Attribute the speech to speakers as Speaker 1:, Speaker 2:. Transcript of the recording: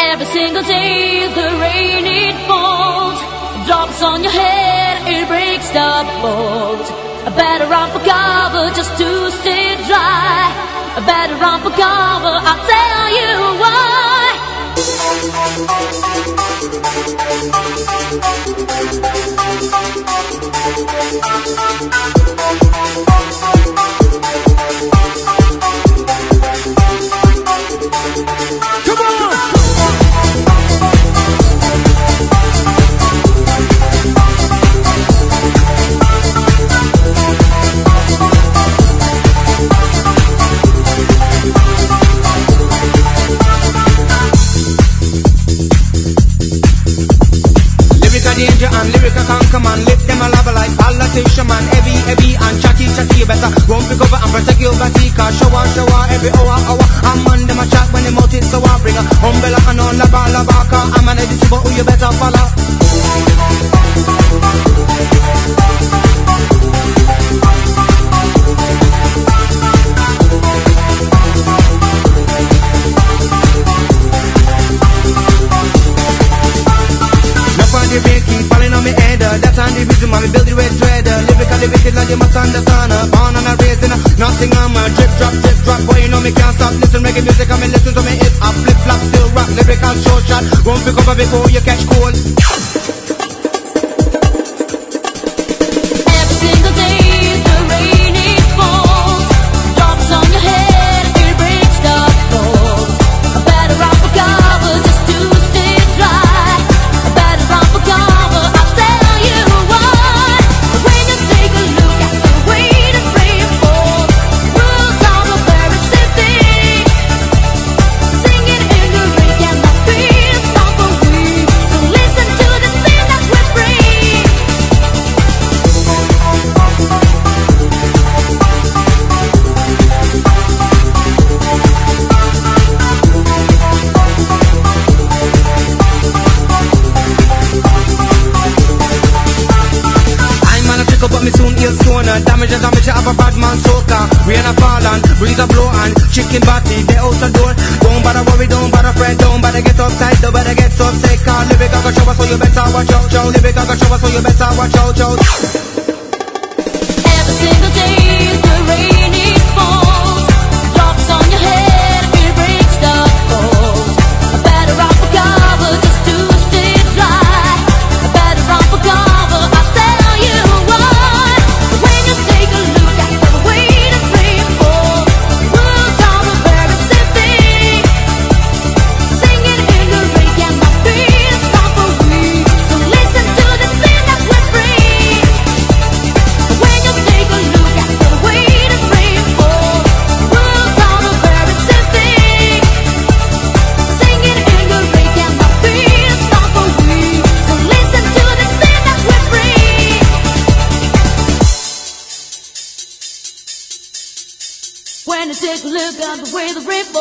Speaker 1: Every single day the rain it falls, drops on your head, it breaks the bones. I better run for cover just to stay dry. I better run for cover, I'll tell you why.
Speaker 2: Come on!
Speaker 3: Danger and lyrical conquer man, lift them a lava like politician man, heavy and chatty, you better run for cover and protect your body, cause shower, every hour, I'm on them a chat when them out it, so I bring a umbrella and on lava, cause I'm an edit, but who you better follow. Keep falling on me head, that's on the reason why me build the red thread. Lyrically wicked like you must understand. Born and raised in nothing, I'm a drip drop. Boy, you know me can't stop. Listen reggae music, I mean listen to me hip hop, flip flop, still rock, lyrical show shot. Run for cover before you catch cold.
Speaker 1: Every single day the rain it falls, drops on your head, it breaks the bones. I better run for cover just to stay dry. I better run for cover, I'll tell you why. When you take a look at the way the rain falls, world's all a very city, singing in the rain cannot be a song for we. So listen to the thing that we bring.
Speaker 3: I'm on a trickle, but me soon heal stoner. Damage, I have a bad man soaker. Rain a fall and breeze a blow and chicken body, they out the door. Don't bother worry, don't bother fret, don't bother get uptight, don't bother get so sick. Cause lyric I got show us, so you better watch out, chow. Lyric I got show us, so you better watch out, chow.
Speaker 1: Every single day the rain it falls, drops on your head, it breaks the bones. I better run for cover just to stay dry. I better run for cover, I'll tell you why. When you take a look at the way the rain falls, world's all a very city, singing in the rain cannot be a song for we. So listen to the thing that we bring. When you take a look at the way the rain falls, world's all a very city, singing in the rain cannot be a song for we. So listen to the thing that we bring. When you take a look at the way the rain